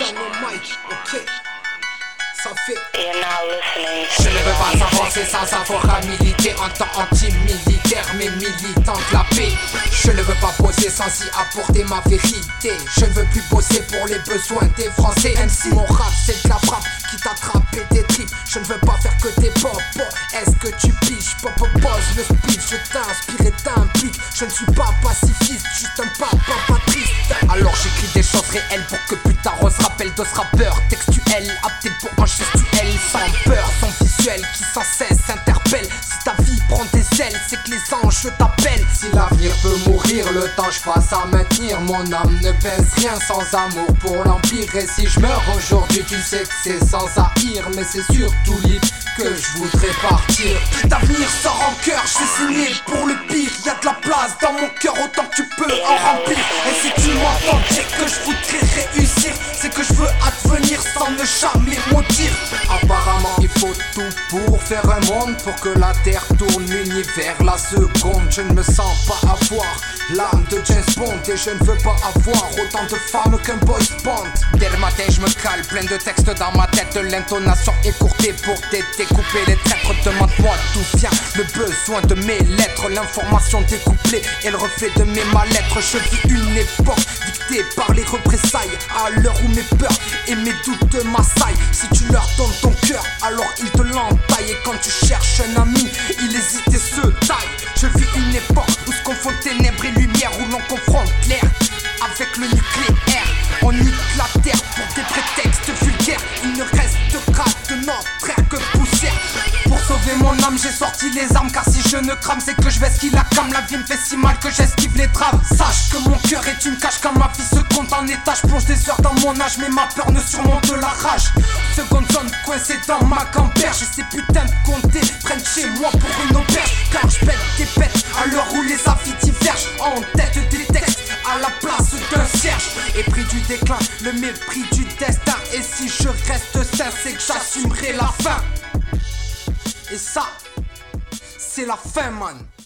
Ok. Ça fait. Je ne veux pas avancer sans avoir à militer en temps anti-militaire, mais militant de la paix. Je ne veux pas bosser sans y apporter ma vérité. Je ne veux plus bosser pour les besoins des Français. Même si mon rap c'est de la frappe qui t'attrape et des tripes. Je ne veux pas faire que des pop. Est-ce que tu piges? Pop pose le speech. Je t'inspire et t'implique. Je ne suis pas pacifiste, juste un papa triste. Alors j'écris des choses réelles pour que plus tard on se rappelle de ce rappeur textuel, apté pour un gestuel, sans peur, sans visuel, qui sans cesse interpelle. Si ta vie prend des ailes, c'est que les anges t'appellent. Si l'avenir peut mourir, le temps je passe à maintenir. Mon âme ne pèse rien sans amour pour l'empire. Et si je meurs aujourd'hui, tu sais que c'est sans haïr. Mais c'est surtout libre que je voudrais partir. Cet avenir sort en cœur, je suis signé pour le pire. Y'a de la place dans mon cœur, autant que tu peux en remplir. Et si tu m'entends dire que je voudrais réussir, c'est que je veux advenir sans ne jamais maudire. Apparemment il faut tout pour faire un monde, pour que la terre tourne, l'univers la seconde. Je ne me sens pas avoir l'âme de James Bond, et je ne veux pas avoir autant de femmes qu'un boy band. Dès le matin je me cale, plein de textes dans ma tête, l'intonation écourtée pour découper les traîtres. Demande-moi d'où vient le besoin de mes lettres, l'information découplée est le reflet de mes mal-être. Je vis une époque dictée par les représailles, à l'heure où mes peurs et mes doutes m'assaillent. Si tu leur donnes ton cœur, alors ils te l'entaillent. Et quand tu cherches un ami, il hésite et se taille. Je vis une époque où se confondent ténèbres et lumière, où l'on confronte l'air avec le nucléaire. On nique la terre pour des prétextes vulgaires. Il ne restera de notre air que poussière. Pour sauver mon âme, j'ai sorti les armes, car si je ne crame, c'est que je vais qui la cam. La vie me fait si mal que j'esquive les drames. Sache que mon cœur est une cage, quand ma vie se compte en étage. Plonge des heures dans mon âge, mais ma peur ne surmonte la rage. Seconde zone coincée dans ma camberge, et ces putains de comtés prennent chez moi pour une auberge. Car je pète des bêtes à l'heure où les avis divergent. En tête des textes à la place d'un cierge. Et prix du déclin, le mépris du destin. Et si je reste sain, c'est que j'assumerai la fin. Et ça, c'est la fin, man.